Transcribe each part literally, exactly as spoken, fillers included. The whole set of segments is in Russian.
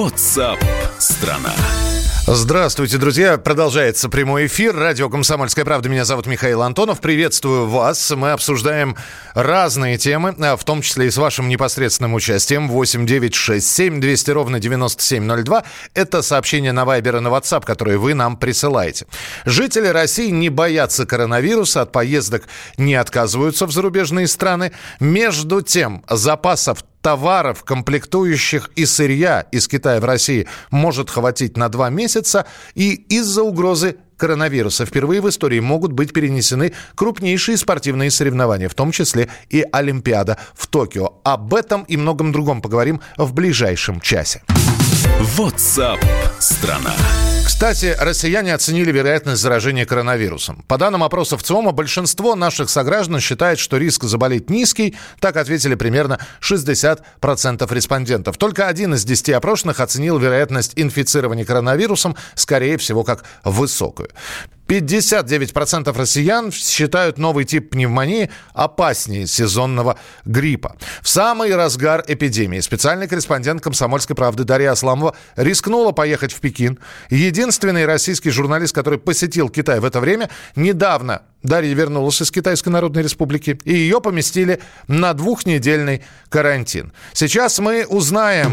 WhatsApp страна. Здравствуйте, друзья. Продолжается прямой эфир. Радио «Комсомольская правда». Меня зовут Михаил Антонов. Приветствую вас. Мы обсуждаем разные темы, в том числе и с вашим непосредственным участием. восемь девятьсот шестьдесят семь двести ровно девяносто семь ноль два. Это сообщение на Вайбер и на WhatsApp, которые вы нам присылаете. Жители России не боятся коронавируса, от поездок не отказываются в зарубежные страны. Между тем, запасов товаров, комплектующих и сырья из Китая в России может хватить на два месяца, и из-за угрозы коронавируса впервые в истории могут быть перенесены крупнейшие спортивные соревнования, в том числе и Олимпиада в Токио. Об этом и многом другом поговорим в ближайшем часе. WhatsApp страна. Кстати, россияне оценили вероятность заражения коронавирусом. По данным опросов ЦИОМа, большинство наших сограждан считает, что риск заболеть низкий. Так ответили примерно шестьдесят процентов респондентов. Только один из десяти опрошенных оценил вероятность инфицирования коронавирусом, скорее всего, как высокую. пятьдесят девять процентов россиян считают новый тип пневмонии опаснее сезонного гриппа. В самый разгар эпидемии специальный корреспондент «Комсомольской правды» Дарья Асламова рискнула поехать в Пекин. Единственный российский журналист, который посетил Китай в это время, недавно Дарья вернулась из Китайской Народной Республики, и ее поместили на двухнедельный карантин. Сейчас мы узнаем...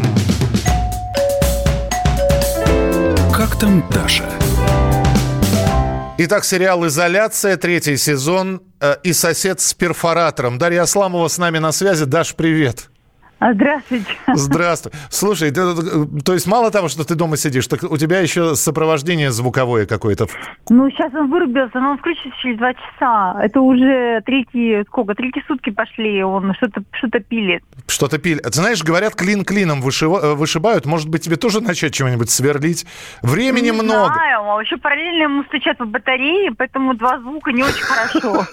Как там Даша? Итак, сериал «Изоляция», третий сезон э, и «Сосед с перфоратором». Дарья Асламова с нами на связи. Даш, привет. Здравствуйте. Здравствуй. Слушай, ты, то есть мало того, что ты дома сидишь, так у тебя еще сопровождение звуковое какое-то? Ну, сейчас он вырубился, но он включится через два часа. Это уже третьи, сколько, третьи сутки пошли, он что-то, что-то пилит. Что-то пилит. Ты знаешь, говорят, клин клином вышива, вышибают. Может быть, тебе тоже начать чего-нибудь сверлить? Времени не много. Не знаю, а еще параллельно ему стучат по батарее, поэтому два звука не очень хорошо.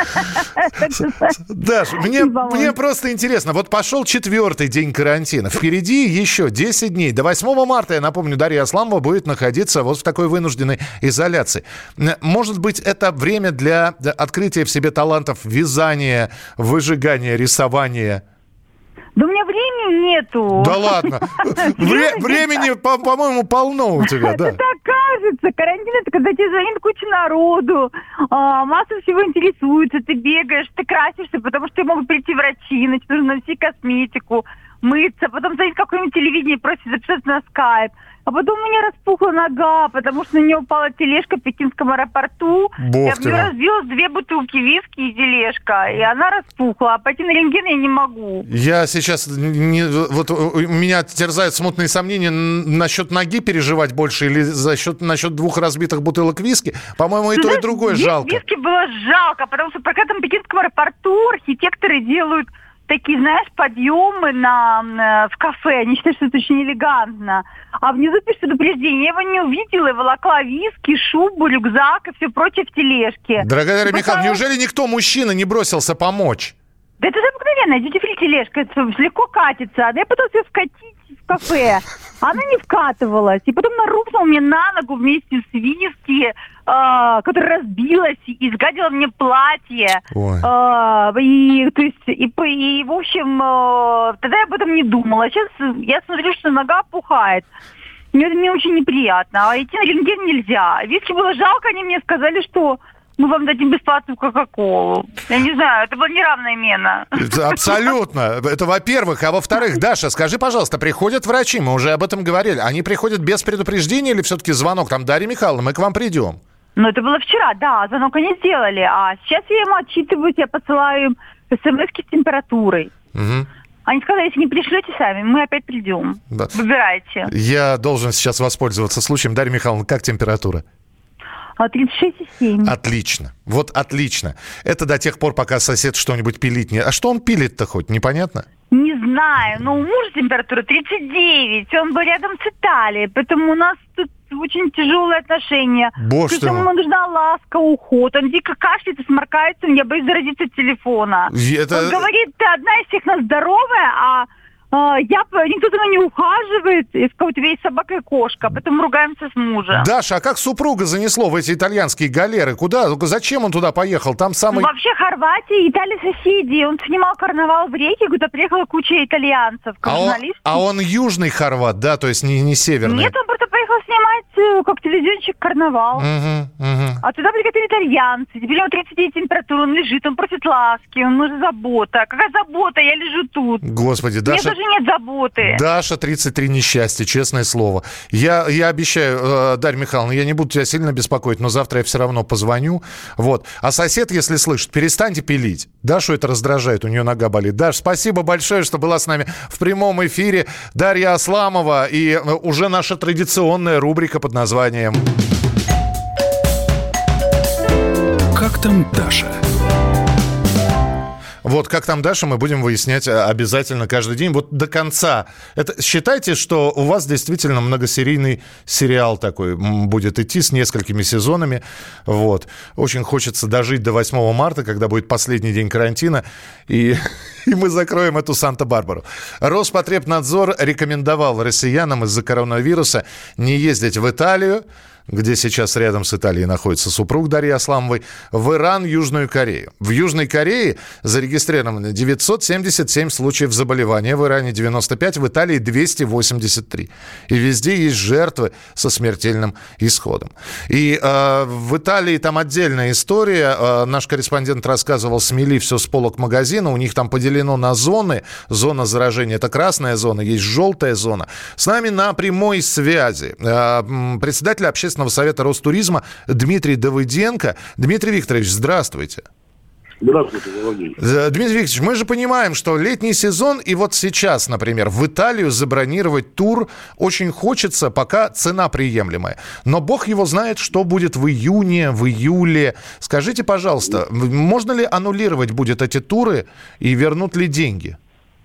Даш, мне просто интересно. Вот пошел четвертый Четвертый день карантина. Впереди еще десять дней. До восьмого марта, я напомню, Дарья Асламова будет находиться вот в такой вынужденной изоляции. Может быть, это время для открытия в себе талантов вязания, выжигания, рисования? Да у меня времени нету. Да ладно. Вре- времени, по- по-моему, полно у тебя, да? Это так кажется. Карантин — это когда тебе звонит куча народу, а, масса всего интересуется, ты бегаешь, ты красишься, потому что тебе могут прийти врачи, значит, нужно носить косметику, мыться, потом звонит какое-нибудь телевидение и просит записаться на скайп. А потом у меня распухла нога, потому что на нее упала тележка в пекинском аэропорту. Бог я в нее разбилась две бутылки виски и тележка, и она распухла. А пойти на рентген я не могу. Я сейчас... Не, вот у меня терзают смутные сомнения насчет ноги переживать больше или за счет, насчет двух разбитых бутылок виски. По-моему, и Ты то, знаешь, и другое вис- жалко. Виски было жалко, потому что в этом пекинском аэропорту архитекторы делают такие, знаешь, подъемы на, в кафе. Они считают, что это очень элегантно. А внизу пишут предупреждение. Я его не увидела. Я волокла виски, шубу, рюкзак и все прочее в тележке. Дорогая Дарья и Михайловна, потом... неужели никто, мужчина, не бросился помочь? Да это же обыкновенная дьюти-фри тележка. Это легко катится. Я пыталась ее вкатить в кафе. Она не вкатывалась. И потом она рухнула мне на ногу вместе с виски, э, которая разбилась и сгадила мне платье. Э, и, то есть, и, и, в общем, э, тогда я об этом не думала. Сейчас я смотрю, что нога опухает. Мне это мне очень неприятно. А идти на рентген нельзя. Виски было жалко, они мне сказали, что мы вам дадим бесплатную кока-колу. Я не знаю, это была неравная мена. Это абсолютно. Это во-первых. А во-вторых, Даша, скажи, пожалуйста, приходят врачи, мы уже об этом говорили. Они приходят без предупреждения или все-таки звонок? Там, Дарья Михайловна, мы к вам придем. Ну, это было вчера, да, звонок они сделали. А сейчас я ему отчитываюсь, я посылаю им смс-ки с температурой. Угу. Они сказали, если не пришлете сами, мы опять придем. Да. Выбирайте. Я должен сейчас воспользоваться случаем. Дарья Михайловна, как температура? тридцать шесть и семь. Отлично. Вот отлично. Это до тех пор, пока сосед что-нибудь пилит. А что он пилит-то хоть? Непонятно? Не знаю. Но у мужа температура тридцать девять. Он был рядом с Италией. Поэтому у нас тут очень тяжелые отношения. Боже ты мой. Ему нужна ласка, уход. Он дико кашляет и сморкается. Я боюсь заразиться от телефона. Это... Он говорит, ты одна из всех нас здоровая, а А, я, никто за мной не ухаживает, и сказал, у тебя есть собака и кошка, поэтому ругаемся с мужем. Даша, а как супруга занесло в эти итальянские галеры? Куда? Зачем он туда поехал? Там самый... Ну, вообще Хорватия, Италия соседи. Он снимал карнавал в Рейке, куда приехала куча итальянцев, как а, он, а он южный хорват, да? То есть не, не северный? Нет, он просто поехал снимать как телевизионщик карнавал. Угу, угу. А туда приготовили итальянцы. Теперь у него тридцать девять температура, он лежит, он просит ласки, он нужен забота. Какая забота? Я лежу тут. Господи, Даша... Мне даже нет заботы. Даша, тридцать три несчастья, честное слово. Я, я обещаю, э, Дарья Михайловна, я не буду тебя сильно беспокоить, но завтра я все равно позвоню. Вот. А сосед, если слышит, перестаньте пилить. Дашу это раздражает, у нее нога болит. Даш, спасибо большое, что была с нами в прямом эфире. Дарья Асламова и уже наша традиционная рубрика под названием «Как там Даша?». Вот как там Даша, мы будем выяснять обязательно каждый день. Вот до конца. Это, считайте, что у вас действительно многосерийный сериал такой будет идти с несколькими сезонами. Вот. Очень хочется дожить до восьмого марта, когда будет последний день карантина, и, и мы закроем эту Санта-Барбару. Роспотребнадзор рекомендовал россиянам из-за коронавируса не ездить в Италию, где сейчас рядом с Италией находится супруг Дарьи Асламовой, в Иран, Южную Корею. В Южной Корее зарегистрировано девятьсот семьдесят семь случаев заболевания, в Иране девяносто пять, в Италии двести восемьдесят три. И везде есть жертвы со смертельным исходом. И э, в Италии там отдельная история. Э, наш корреспондент рассказывал, смели все с полок магазина, у них там поделено на зоны. Зона заражения – это красная зона, есть желтая зона. С нами на прямой связи э, председатель общественного совета Ростуризма Дмитрий Давыденко. Дмитрий Викторович, здравствуйте. Здравствуйте, Владимир. Дмитрий Викторович, мы же понимаем, что летний сезон, и вот сейчас, например, в Италию забронировать тур очень хочется, пока цена приемлемая. Но бог его знает, что будет в июне, в июле. Скажите, пожалуйста, можно ли аннулировать будет эти туры и вернут ли деньги?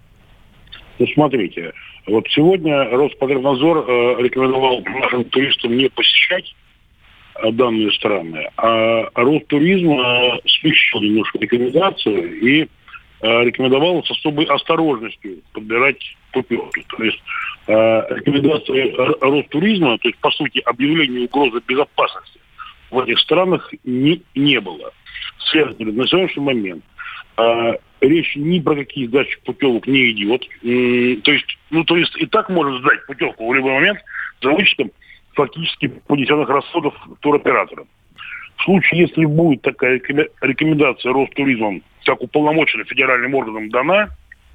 Ну, смотрите. Вот сегодня Роспотребнадзор э, рекомендовал нашим туристам не посещать э, данные страны, а Ростуризм э, смягчил немножко рекомендацию и э, рекомендовал с особой осторожностью подбирать путевки. То есть э, рекомендации Ростуризма, то есть по сути объявление угрозы безопасности в этих странах не, не было. Следовательно, на сегодняшний момент э, речь ни про какие сдачи путевок не идет. То есть, ну, то есть и так можно сдать путевку в любой момент за вычетом фактически понесенных расходов туроператора. В случае, если будет такая рекомендация Ростуризмом, как уполномоченным федеральным органом дана,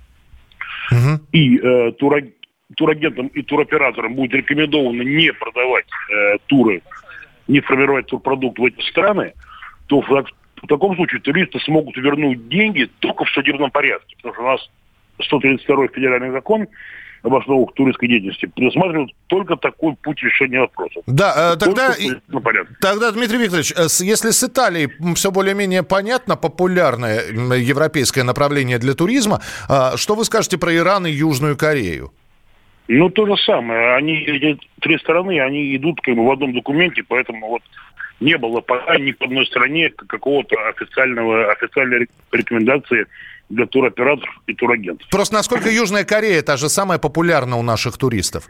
uh-huh. и э, тура, турагентам и туроператорам будет рекомендовано не продавать э, туры, не формировать турпродукт в эти страны, то в В таком случае туристы смогут вернуть деньги только в судебном порядке, потому что у нас сто тридцать второй федеральный закон об основах туристской деятельности предусматривает только такой путь решения вопроса. Да, э, тогда, тогда, Дмитрий Викторович, если с Италией все более-менее понятно, популярное европейское направление для туризма, э, что вы скажете про Иран и Южную Корею? Ну, то же самое. Они, эти три страны, они идут как бы в одном документе, поэтому вот не было пока ни в одной стране какого-то официального, официальной рекомендации для туроператоров и турагентов. Просто насколько Южная Корея та же самая популярна у наших туристов?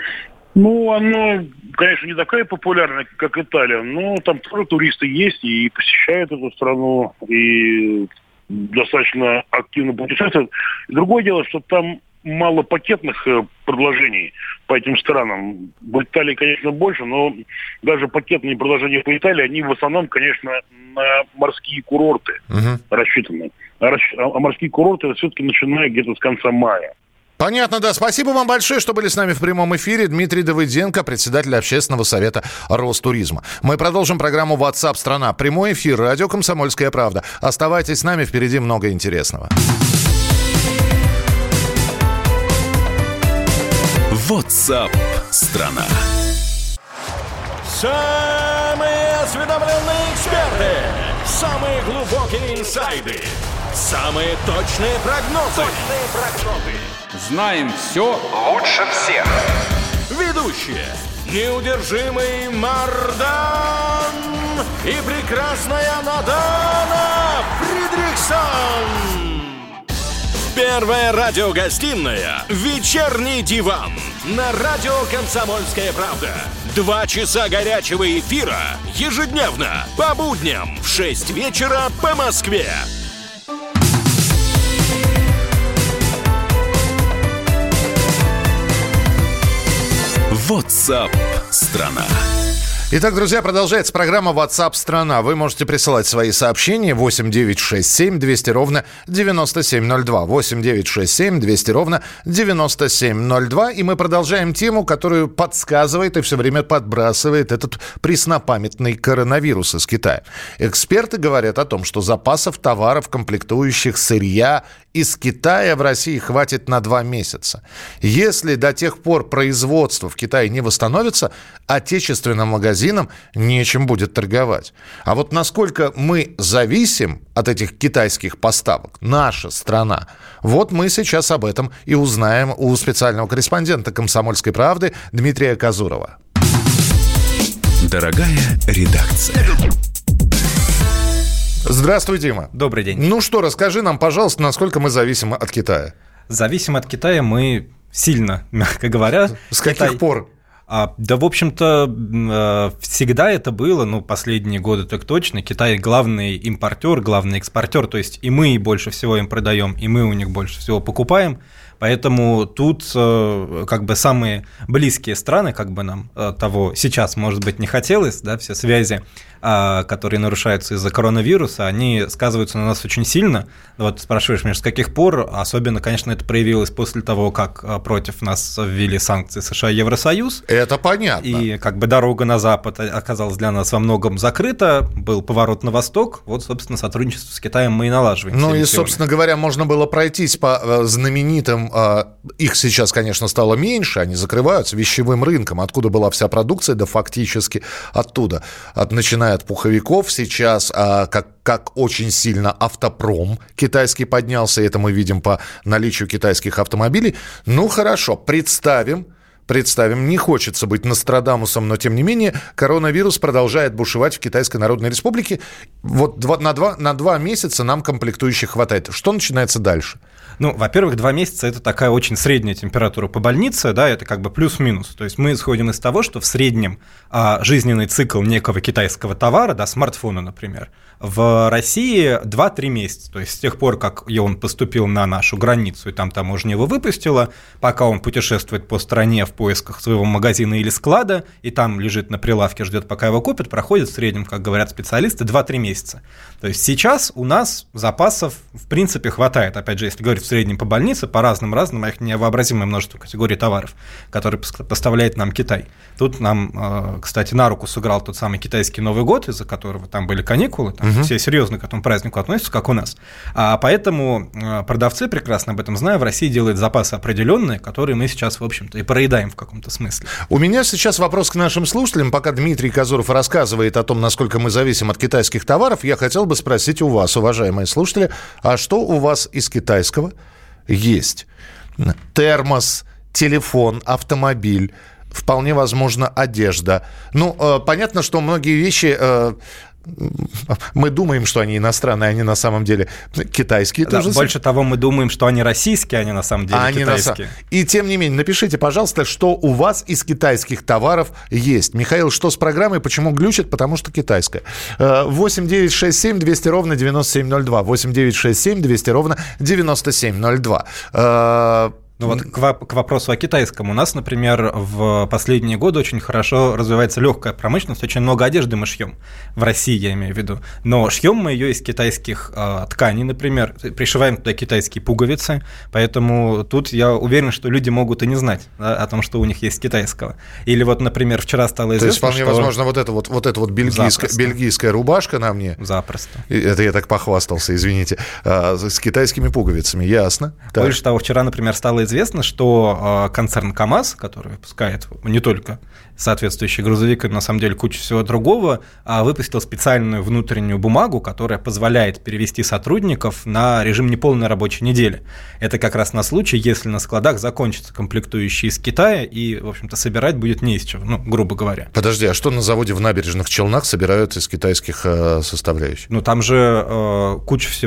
Ну, она, конечно, не такая популярная, как Италия, но там тоже туристы есть и посещают эту страну, и достаточно активно путешествуют. И другое дело, что там мало пакетных предложений по этим странам. В Италии, конечно, больше, но даже пакетные предложения по Италии, они в основном, конечно, на морские курорты uh-huh. рассчитаны. А, а морские курорты все-таки начинают где-то с конца мая. Понятно, да. Спасибо вам большое, что были с нами в прямом эфире. Дмитрий Давыденко, председатель общественного совета Ростуризма. Мы продолжим программу WhatsApp страна. Прямой эфир, радио «Комсомольская правда». Оставайтесь с нами, впереди много интересного. WhatsApp страна. Самые осведомленные эксперты, самые глубокие инсайды, самые точные прогнозы. Точные прогнозы. Знаем все лучше всех. Ведущие: неудержимый Мардан и прекрасная Надана Фридрихсон. Первая радиогостинная «Вечерний диван» на радио «Комсомольская правда». Два часа горячего эфира ежедневно по будням в шесть вечера по Москве. WhatsApp страна. Итак, друзья, продолжается программа WhatsApp страна. Вы можете присылать свои сообщения восемь девятьсот шестьдесят семь двести ровно девяносто семь ноль два. восемь девятьсот шестьдесят семь двести ровно девяносто семь ноль два. И мы продолжаем тему, которую подсказывает и все время подбрасывает этот преснопамятный коронавирус из Китая. Эксперты говорят о том, что запасов товаров, комплектующих, сырья из Китая в России хватит на два месяца. Если до тех пор производство в Китае не восстановится, отечественным магазинам нечем будет торговать. А вот насколько мы зависим от этих китайских поставок, наша страна, вот мы сейчас об этом и узнаем у специального корреспондента «Комсомольской правды» Дмитрия Казурова. Дорогая редакция. Здравствуй, Дима. Добрый день. Ну что, расскажи нам, пожалуйста, насколько мы зависим от Китая. Зависим от Китая мы сильно, мягко говоря. С каких Китай... пор? А, да, в общем-то, всегда это было, ну, последние годы так точно. Китай главный импортер, главный экспортер, то есть и мы больше всего им продаем, и мы у них больше всего покупаем. Поэтому тут как бы самые близкие страны, как бы нам того сейчас, может быть, не хотелось, да, все связи, которые нарушаются из-за коронавируса, они сказываются на нас очень сильно. Вот спрашиваешь меня, с каких пор? Особенно, конечно, это проявилось после того, как против нас ввели санкции США и Евросоюз. Это понятно. И как бы дорога на Запад оказалась для нас во многом закрыта, был поворот на Восток, вот, собственно, сотрудничество с Китаем мы и налаживаем. Ну и, собственно говоря, можно было пройтись по знаменитым, их сейчас, конечно, стало меньше, они закрываются, вещевым рынком, откуда была вся продукция, да фактически оттуда, от, начиная от пуховиков, сейчас а, как, как очень сильно автопром китайский поднялся, это мы видим по наличию китайских автомобилей. Ну хорошо, представим, Представим, не хочется быть Нострадамусом, но тем не менее коронавирус продолжает бушевать в Китайской Народной Республике. Вот два, на, два, на два месяца нам комплектующих хватает. Что начинается дальше? Ну, во-первых, два месяца – это такая очень средняя температура по больнице, да, это как бы плюс-минус. То есть мы исходим из того, что в среднем а, жизненный цикл некого китайского товара, да, смартфона, например, в России два-три месяца. То есть с тех пор, как он поступил на нашу границу, и там таможня его выпустила, пока он путешествует по стране в поисках своего магазина или склада, и там лежит на прилавке, ждет, пока его купят, проходит в среднем, как говорят специалисты, два-три месяца. То есть сейчас у нас запасов, в принципе, хватает. Опять же, если говорить в среднем по больнице, по разным-разным, а их невообразимое множество категорий товаров, которые поставляет нам Китай. Тут нам, кстати, на руку сыграл тот самый китайский Новый год, из-за которого там были каникулы, там угу. все серьезно к этому празднику относятся, как у нас. А поэтому продавцы, прекрасно об этом зная, в России делают запасы определенные, которые мы сейчас, в общем-то, и проедаем в каком-то смысле. У меня сейчас вопрос к нашим слушателям. Пока Дмитрий Казуров рассказывает о том, насколько мы зависим от китайских товаров, я хотел бы спросить у вас, уважаемые слушатели, а что у вас из китайского есть? Термос, телефон, автомобиль, вполне возможно, одежда. Ну, э, понятно, что многие вещи... Э, мы думаем, что они иностранные, они на самом деле китайские. Да, тоже больше того, мы думаем, что они российские, они на самом деле а китайские. На... И тем не менее, напишите, пожалуйста, что у вас из китайских товаров есть. Михаил, что с программой, почему глючит? Потому что китайская. восемь девятьсот шестьдесят семь двести ровно девяносто семь ноль два. восемь девятьсот шестьдесят семь двести ровно девяносто семь ноль два. Ну вот к, к вопросу о китайском. У нас, например, в последние годы очень хорошо развивается легкая промышленность, очень много одежды мы шьем. В России, я имею в виду. Но шьем мы ее из китайских э, тканей, например, пришиваем туда китайские пуговицы, поэтому тут я уверен, что люди могут и не знать, да, о том, что у них есть китайского. Или вот, например, вчера стало известно, то есть, вполне что... возможно, вот эта вот, вот, эта вот бельгийская, бельгийская рубашка на мне... Запросто. Это я так похвастался, извините. А, с китайскими пуговицами, ясно. Больше того, вчера, например, стало известно, что концерн КАМАЗ, который выпускает не только соответствующие грузовики, на самом деле кучу всего другого, выпустил специальную внутреннюю бумагу, которая позволяет перевести сотрудников на режим неполной рабочей недели. Это как раз на случай, если на складах закончатся комплектующие из Китая, и, в общем-то, собирать будет не из чего, ну, грубо говоря. Подожди, а что на заводе в Набережных Челнах собирают из китайских э, составляющих? Ну, там же э, куча всего,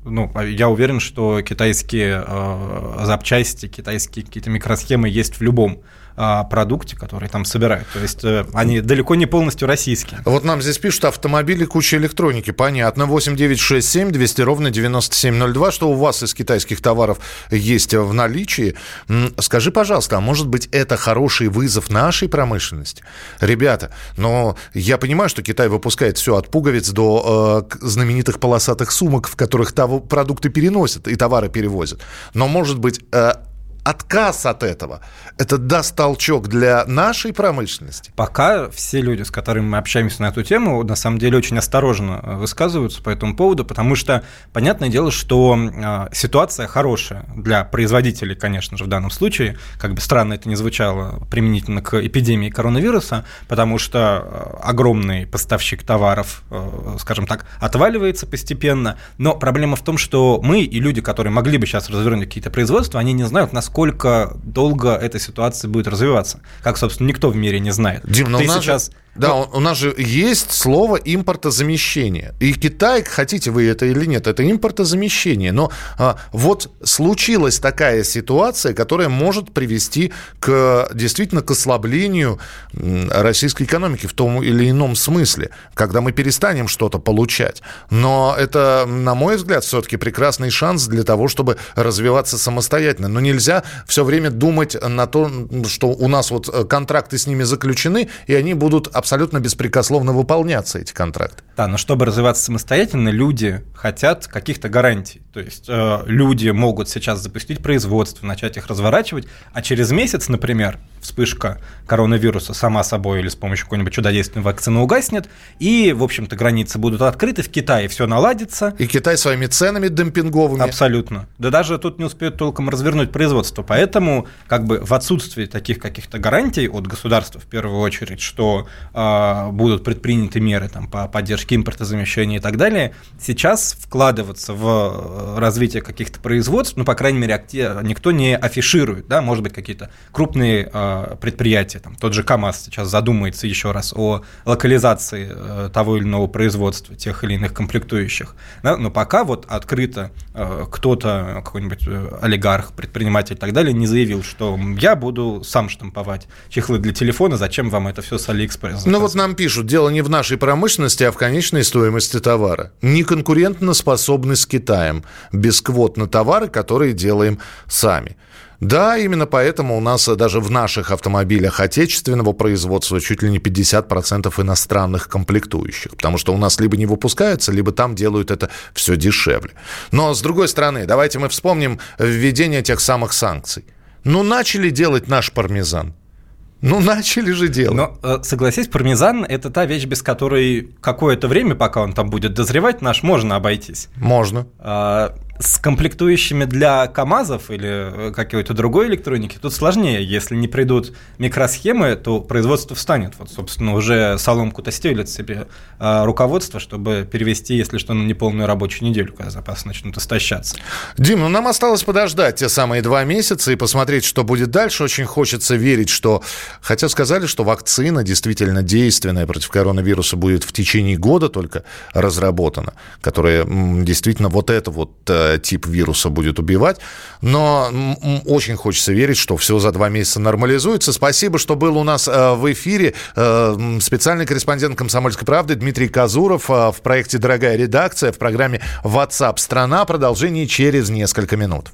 Ну, я уверен, что китайские э, запчасти, китайские какие-то микросхемы есть в любом э, продукте, который там собирают. То есть э, они далеко не полностью российские. Вот нам здесь пишут: автомобили, куча электроники. Понятно. восемь девятьсот шестьдесят семь двести ровно девяносто семь ноль два. Что у вас из китайских товаров есть в наличии? Скажи, пожалуйста, а может быть, это хороший вызов нашей промышленности? Ребята, но я понимаю, что Китай выпускает все от пуговиц до э, знаменитых полосатых сумок, в которых товары продукты переносят и товары перевозят. Но, может быть, э, отказ от этого, это даст толчок для нашей промышленности? Пока все люди, с которыми мы общаемся на эту тему, на самом деле очень осторожно высказываются по этому поводу, потому что, понятное дело, что э, ситуация хорошая для производителей, конечно же, в данном случае, как бы странно это ни звучало применительно к эпидемии коронавируса, потому что огромный поставщик товаров, э, скажем так, отваливается постепенно, но проблема в том, что мы и люди, которые могли бы сейчас развернуть какие-то производства, они не знают, насколько сколько долго эта ситуация будет развиваться. Как, собственно, никто в мире не знает. Дим, но Ты у нас сейчас... же, да, ну... у нас же есть слово импортозамещение. И Китай, хотите вы это или нет, это импортозамещение. Но а, вот случилась такая ситуация, которая может привести к, действительно к ослаблению российской экономики в том или ином смысле, когда мы перестанем что-то получать. Но это, на мой взгляд, все-таки прекрасный шанс для того, чтобы развиваться самостоятельно. Но нельзя все время думать на то, что у нас вот контракты с ними заключены, и они будут абсолютно беспрекословно выполняться, эти контракты. Да, но чтобы развиваться самостоятельно, люди хотят каких-то гарантий. То есть э, люди могут сейчас запустить производство, начать их разворачивать, а через месяц, например, вспышка коронавируса сама собой или с помощью какой-нибудь чудодейственной вакцины угаснет, и, в общем-то, границы будут открыты, в Китае все наладится. И Китай своими ценами демпинговыми. Абсолютно. Да даже тут не успеют толком развернуть производство. Поэтому как бы в отсутствии таких каких-то гарантий от государства, в первую очередь, что э, будут предприняты меры там, по поддержке импортозамещения и так далее, сейчас вкладываться в развитие каких-то производств, ну, по крайней мере, никто не афиширует, да, может быть, какие-то крупные э, предприятия, там, тот же КАМАЗ сейчас задумается еще раз о локализации э, того или иного производства, тех или иных комплектующих, да, но пока вот открыто э, кто-то, какой-нибудь олигарх, предприниматель и так далее, не заявил, что я буду сам штамповать чехлы для телефона, зачем вам это все с Алиэкспресс? Ну вот нам пишут, дело не в нашей промышленности, а в конечной стоимости товара. Неконкурентно способны с Китаем, без квот на товары, которые делаем сами. Да, именно поэтому у нас даже в наших автомобилях отечественного производства чуть ли не пятьдесят процентов иностранных комплектующих, потому что у нас либо не выпускаются, либо там делают это все дешевле. Но, с другой стороны, давайте мы вспомним введение тех самых санкций. Ну, начали делать наш пармезан. Ну, начали же делать. Но, согласись, пармезан – это та вещь, без которой какое-то время, пока он там будет дозревать, наш можно обойтись. Можно. А, с комплектующими для КАМАЗов или какой-то другой электроники тут сложнее. Если не придут микросхемы, то производство встанет. Вот, собственно, уже соломку-то стелят себе а, руководство, чтобы перевести, если что, на неполную рабочую неделю, когда запасы начнут истощаться. Дим, ну нам осталось подождать те самые два месяца и посмотреть, что будет дальше. Очень хочется верить, что... Хотя сказали, что вакцина действительно действенная против коронавируса будет в течение года только разработана, которая действительно вот это вот э, тип вируса будет убивать. Но м, очень хочется верить, что все за два месяца нормализуется. Спасибо, что был у нас э, в эфире э, специальный корреспондент «Комсомольской правды» Дмитрий Казуров э, в проекте «Дорогая редакция» в программе WhatsApp страна. Продолжение через несколько минут.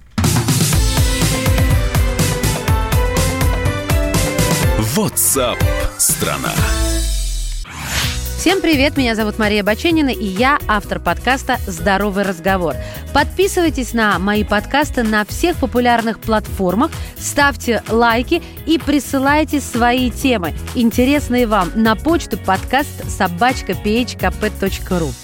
WhatsApp страна. Всем привет, меня зовут Мария Баченина, и я автор подкаста «Здоровый разговор». Подписывайтесь на мои подкасты на всех популярных платформах, ставьте лайки и присылайте свои темы, интересные вам, на почту подкаст собачка пи эйч ка пэ точка ру.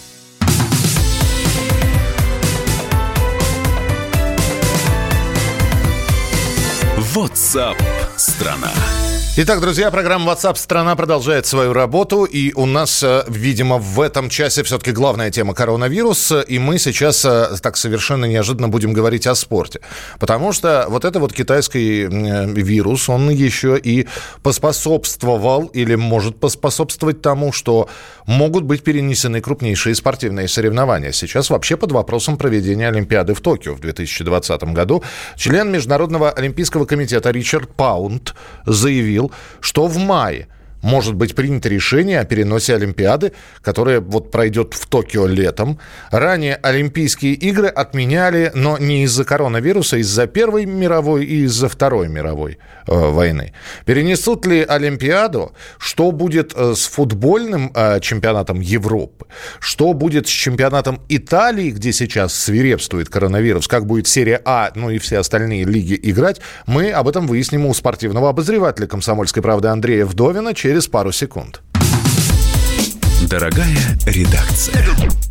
WhatsApp страна. Итак, друзья, программа WhatsApp страна продолжает свою работу, и у нас, видимо, в этом часе все-таки главная тема коронавирус, и мы сейчас так совершенно неожиданно будем говорить о спорте, потому что вот это вот китайский вирус, он еще и поспособствовал или может поспособствовать тому, что могут быть перенесены крупнейшие спортивные соревнования. Сейчас вообще под вопросом проведения Олимпиады в Токио в две тысячи двадцатом году. Член Международного олимпийского комитета Ричард Паунд заявил, что в мае может быть принято решение о переносе Олимпиады, которая вот пройдет в Токио летом. Ранее Олимпийские игры отменяли, но не из-за коронавируса, а из-за Первой мировой и из-за Второй мировой э, войны. Перенесут ли Олимпиаду? Что будет э, с футбольным э, чемпионатом Европы? Что будет с чемпионатом Италии, где сейчас свирепствует коронавирус? Как будет серия А, ну и все остальные лиги играть? Мы об этом выясним у спортивного обозревателя «Комсомольской правды» Андрея Вдовина через через пару секунд. Дорогая редакция.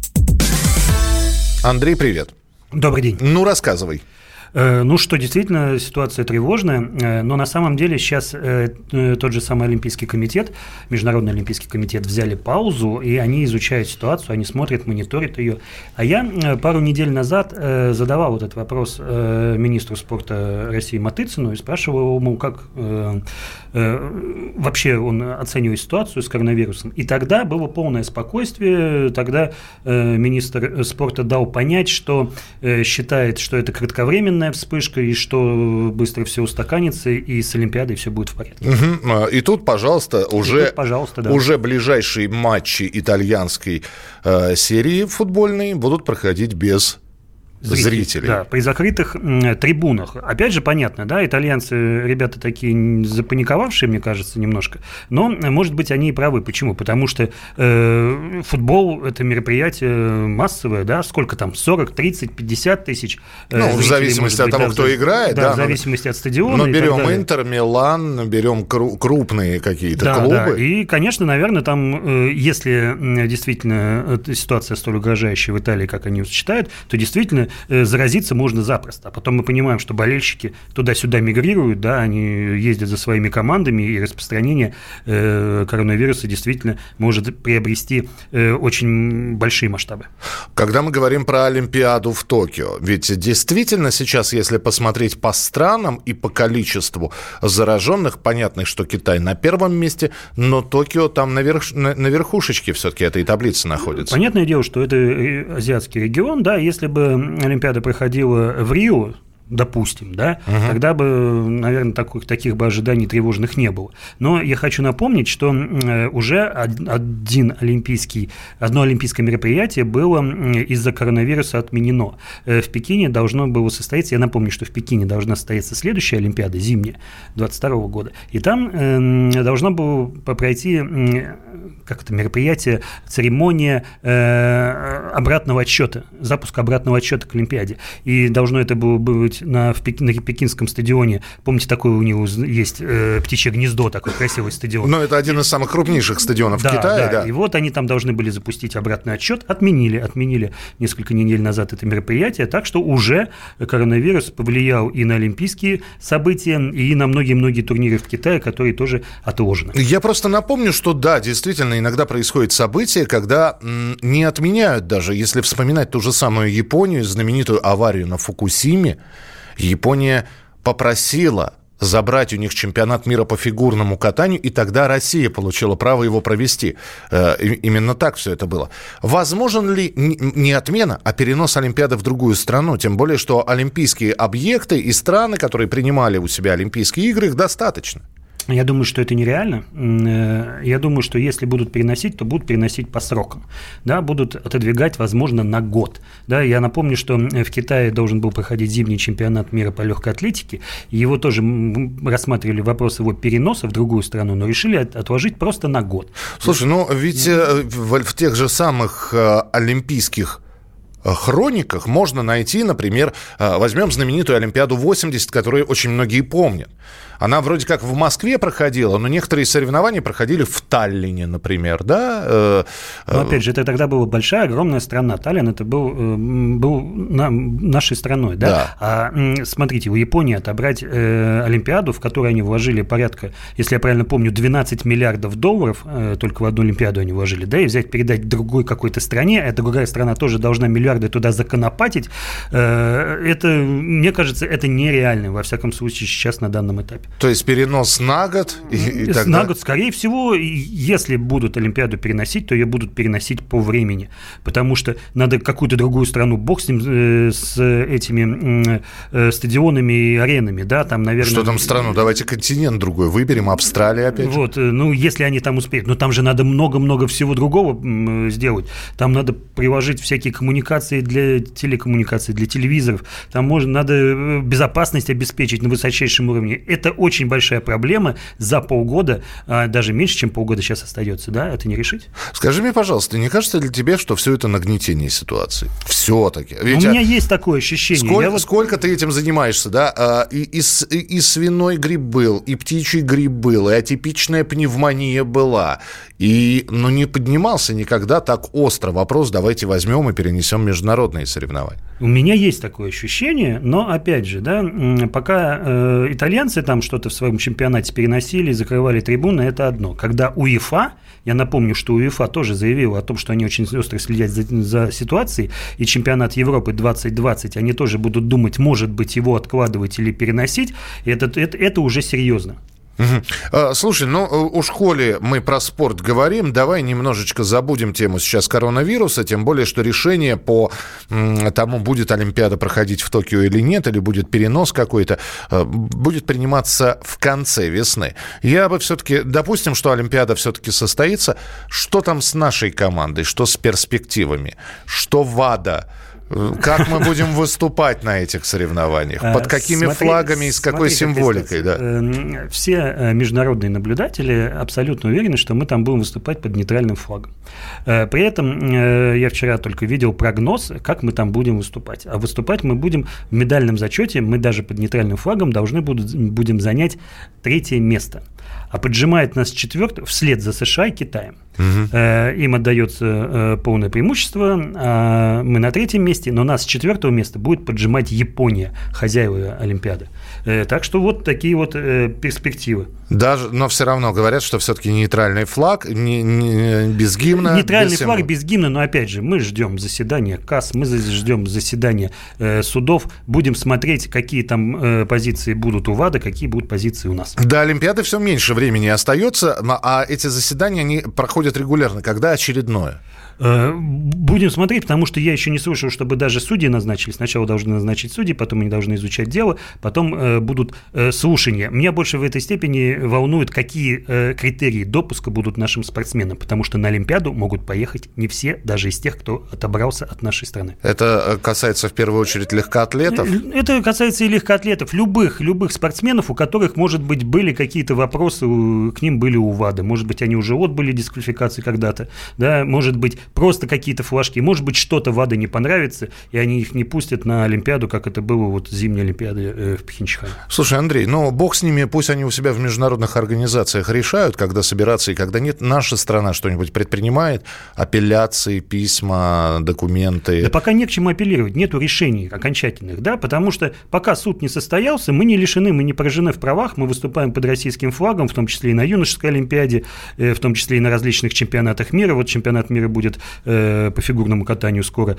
Андрей, привет. Добрый день. Ну, рассказывай. Ну что, действительно, ситуация тревожная, но на самом деле сейчас тот же самый Олимпийский комитет, Международный Олимпийский комитет взяли паузу, и они изучают ситуацию, они смотрят, мониторят ее. А я пару недель назад задавал вот этот вопрос министру спорта России Матыцыну и спрашивал ему, как вообще он оценивает ситуацию с коронавирусом. И тогда было полное спокойствие, тогда министр спорта дал понять, что считает, что это кратковременное вспышка, и что быстро все устаканится, и с Олимпиадой все будет в порядке. Угу. И тут, пожалуйста, уже, тут, пожалуйста, да. уже ближайшие матчи итальянской э, серии футбольной будут проходить без зрителей. зрителей. Да, при закрытых м, трибунах. Опять же, понятно, да, итальянцы, ребята такие запаниковавшие, мне кажется, немножко, но, может быть, они и правы. Почему? Потому что э, футбол – это мероприятие массовое, да, сколько там, сорок, тридцать, пятьдесят тысяч э, Ну, в зависимости от того, да, кто играет. Да, да, в зависимости от стадиона. Но берем Интер, Милан, берем крупные какие-то да, клубы. Да. И, конечно, наверное, там, если действительно ситуация столь угрожающая в Италии, как они считают, то действительно заразиться можно запросто. А потом мы понимаем, что болельщики туда-сюда мигрируют, да, они ездят за своими командами, и распространение э, коронавируса действительно может приобрести э, очень большие масштабы. Когда мы говорим про Олимпиаду в Токио, ведь действительно сейчас, если посмотреть по странам и по количеству зараженных, понятно, что Китай на первом месте, но Токио там наверх, на, на верхушечке все-таки этой таблицы находится. Понятное дело, что это азиатский регион, да, если бы Олимпиада проходила в Рио, допустим, да, uh-huh. тогда бы, наверное, таких, таких бы ожиданий тревожных не было. Но я хочу напомнить, что уже один олимпийский, одно олимпийское мероприятие было из-за коронавируса отменено. В Пекине должно было состояться, я напомню, что в Пекине должна состояться следующая Олимпиада, зимняя, двадцать второго года, и там должно было пройти как это мероприятие, церемония обратного отсчета, запуска обратного отсчета к Олимпиаде. И должно это было быть на, в Пек, на пекинском стадионе. Помните, такое у него есть э, птичье гнездо, такой красивый стадион. Но это один из самых крупнейших стадионов да, Китая. Да. Да, и вот они там должны были запустить обратный отсчет. Отменили, отменили несколько недель назад это мероприятие. Так что уже коронавирус повлиял и на олимпийские события, и на многие-многие турниры в Китае, которые тоже отложены. Я просто напомню, что да, действительно, иногда происходит событие, когда м, не отменяют даже, если вспоминать ту же самую Японию, знаменитую аварию на Фукусиме, Япония попросила забрать у них чемпионат мира по фигурному катанию, и тогда Россия получила право его провести. Э, именно так все это было. Возможен ли не отмена, а перенос Олимпиады в другую страну? Тем более, что олимпийские объекты и страны, которые принимали у себя Олимпийские игры, их достаточно. Я думаю, что это нереально. Я думаю, что если будут переносить, то будут переносить по срокам. Да, будут отодвигать, возможно, на год. Да, я напомню, что в Китае должен был проходить зимний чемпионат мира по легкой атлетике. Его тоже рассматривали вопрос его переноса в другую страну, но решили отложить просто на год. Слушай, ну ведь в, в тех же самых олимпийских хрониках можно найти, например, возьмем знаменитую Олимпиаду восемьдесят, которую очень многие помнят. она вроде как в Москве проходила, но некоторые соревнования проходили в Таллине, например, да? Но, опять же, это тогда была большая, огромная страна. Таллин это был, был нашей страной, да? Да. А смотрите, у Японии отобрать э, Олимпиаду, в которой они вложили порядка, если я правильно помню, двенадцать миллиардов долларов, э, только в одну Олимпиаду они вложили, да, и взять, передать другой какой-то стране, эта другая страна тоже должна миллиарды туда законопатить, э, это, мне кажется, это нереально, во всяком случае, сейчас на данном этапе. То есть перенос на год? И, и на тогда... год, скорее всего, если будут Олимпиаду переносить, то ее будут переносить по времени, потому что надо какую-то другую страну, бог с ним, э, с этими э, стадионами и аренами, да, там, наверное... Что там страну? Давайте континент другой выберем, Австралия опять же. Вот, ну, если они там успеют. Но там же надо много-много всего другого сделать. Там надо приложить всякие коммуникации для телекоммуникаций, для телевизоров. Там можно, надо безопасность обеспечить на высочайшем уровне. Это очень большая проблема за полгода, а даже меньше, чем полгода сейчас остается, да, это не решить. Скажи мне, пожалуйста, не кажется ли тебе, что все это нагнетение ситуации? Все-таки. Ведь у меня есть такое ощущение. Сколько, вот... сколько ты этим занимаешься, да? И, и, и, и свиной грипп был, и птичий грипп был, и атипичная пневмония была. И, ну, не поднимался никогда так остро вопрос, давайте возьмем и перенесем международные соревнования. У меня есть такое ощущение, но, опять же, да, пока э, итальянцы там что-то в своем чемпионате переносили, закрывали трибуны, это одно. Когда УЕФА, я напомню, что УЕФА тоже заявила о том, что они очень остро следят за, за ситуацией, и чемпионат Европы двадцать двадцать, они тоже будут думать, может быть, его откладывать или переносить, и это, это, это уже серьезно. Угу. Слушай, ну уж коли мы про спорт говорим, давай немножечко забудем тему сейчас коронавируса, тем более, что решение по тому, будет Олимпиада проходить в Токио или нет, или будет перенос какой-то, будет приниматься в конце весны. Я бы все-таки, допустим, что Олимпиада все-таки состоится, что там с нашей командой, что с перспективами, что ВАДА? Как мы будем выступать на этих соревнованиях? Под какими смотри, флагами и с какой смотри, символикой? Да. Все международные наблюдатели абсолютно уверены, что мы там будем выступать под нейтральным флагом. При этом я вчера только видел прогноз, как мы там будем выступать. А выступать мы будем в медальном зачете, мы даже под нейтральным флагом должны будем занять третье место. А поджимает нас четвертое вслед за США и Китаем. Угу. Им отдается полное преимущество, а мы на третьем месте, но нас с четвертого места будет поджимать Япония, хозяева Олимпиады. Так что вот такие вот перспективы. Даже, но все равно говорят, что все-таки нейтральный флаг, не, не, без гимна. Нейтральный без флаг символа. Без гимна, но опять же, мы ждем заседания КАС, мы ждем заседания э, судов, будем смотреть, какие там э, позиции будут у ВАДА, какие будут позиции у нас. До Олимпиады все меньше времени остается, а эти заседания, они проходят регулярно. Когда очередное? Будем смотреть, потому что я еще не слышал, чтобы даже судьи назначили. Сначала должны назначить судьи, потом они должны изучать дело, потом э, будут э, слушания. Меня больше в этой степени волнует, какие э, критерии допуска будут нашим спортсменам, потому что на Олимпиаду могут поехать не все, даже из тех, кто отобрался от нашей страны. Это касается в первую очередь легкоатлетов? Это касается и легкоатлетов, любых, любых спортсменов, у которых, может быть, были какие-то вопросы, к ним были у ВАДА. Может быть, они уже отбыли дисквалификации когда-то, да, может быть, просто какие-то флажки. Может быть, что-то ВАДА не понравится, и они их не пустят на Олимпиаду, как это было вот зимней Олимпиады в Пхенчхане. Слушай, Андрей, ну бог с ними, пусть они у себя в международных организациях решают, когда собираться и когда нет. Наша страна что-нибудь предпринимает? Апелляции, письма, документы? Да пока не к чему апеллировать, нету решений окончательных, да, потому что пока суд не состоялся, мы не лишены, мы не поражены в правах, мы выступаем под российским флагом, в том числе и на юношеской Олимпиаде, в том числе и на различных чемпионатах мира. Вот чемпионат мира будет по фигурному катанию скоро,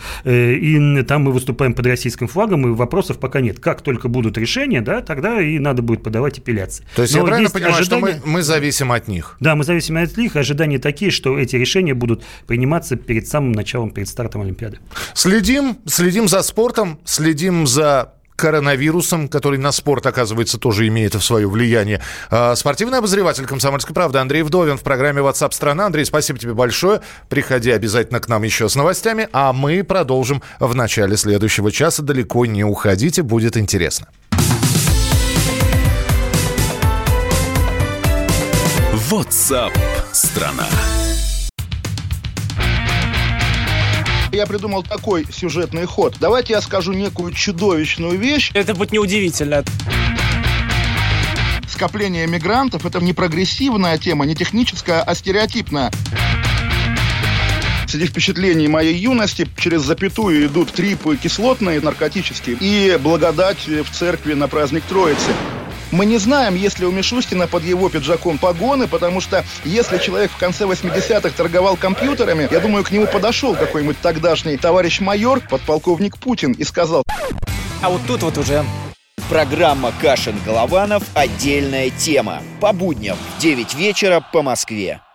и там мы выступаем под российским флагом, и вопросов пока нет. Как только будут решения, да, тогда и надо будет подавать апелляции. То есть Но я правильно есть понимаю, ожидания... что мы, мы зависим от них? Да, мы зависим от них, ожидания такие, что эти решения будут приниматься перед самым началом, перед стартом Олимпиады. Следим, следим за спортом, следим за коронавирусом, который на спорт, оказывается, тоже имеет свое влияние. Спортивный обозреватель «Комсомольской правды» Андрей Вдовин в программе WhatsApp страна. Андрей, спасибо тебе большое. Приходи обязательно к нам еще с новостями, а мы продолжим в начале следующего часа. Далеко не уходите, будет интересно. WhatsApp страна. Я придумал такой сюжетный ход. Давайте я скажу некую чудовищную вещь. Это будет неудивительно. скопление мигрантов – это не прогрессивная тема, не техническая, а стереотипная. Среди впечатлений моей юности через запятую идут трипы кислотные, наркотические, и благодать в церкви на праздник Троицы. Мы не знаем, есть ли у Мишустина под его пиджаком погоны, потому что если человек в конце восьмидесятых торговал компьютерами, я думаю, к нему подошел какой-нибудь тогдашний товарищ майор, подполковник Путин, и сказал: а вот тут вот уже... Программа Кашин-Голованов «Отдельная тема». По будням в девять вечера по Москве.